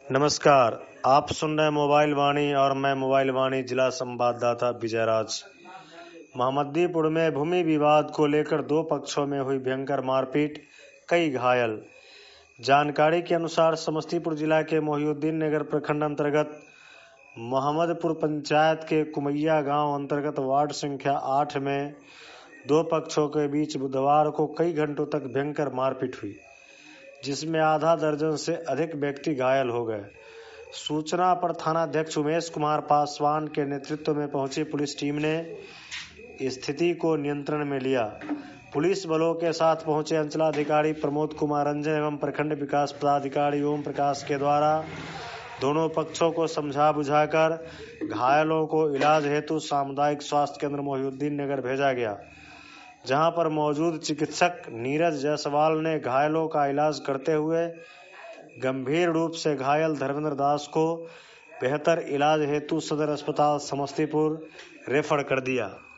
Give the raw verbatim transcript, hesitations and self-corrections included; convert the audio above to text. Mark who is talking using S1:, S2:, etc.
S1: नमस्कार, आप सुन रहे हैं मोबाइल वाणी और मैं मोबाइल वाणी जिला संवाददाता विजय राज। मोहम्मदीपुर में भूमि विवाद को लेकर दो पक्षों में हुई भयंकर मारपीट, कई घायल। जानकारी के अनुसार समस्तीपुर जिला के मोहिउद्दीन नगर प्रखंड अंतर्गत मोहम्मदपुर पंचायत के कुमैया गांव अंतर्गत वार्ड संख्या आठ में दो पक्षों के बीच बुधवार को कई घंटों तक भयंकर मारपीट हुई, जिसमें आधा दर्जन से अधिक व्यक्ति घायल हो गए। सूचना पर थानाध्यक्ष उमेश कुमार पासवान के नेतृत्व में पहुंची पुलिस टीम ने स्थिति को नियंत्रण में लिया। पुलिस बलों के साथ पहुंचे अंचलाधिकारी प्रमोद कुमार रंजन एवं प्रखंड विकास पदाधिकारी ओम प्रकाश के द्वारा दोनों पक्षों को समझा बुझाकर घायलों को इलाज हेतु सामुदायिक स्वास्थ्य केंद्र मोहिउद्दीन नगर भेजा गया, जहां पर मौजूद चिकित्सक नीरज जायसवाल ने घायलों का इलाज करते हुए गंभीर रूप से घायल धर्मेंद्र दास को बेहतर इलाज हेतु सदर अस्पताल समस्तीपुर रेफर कर दिया।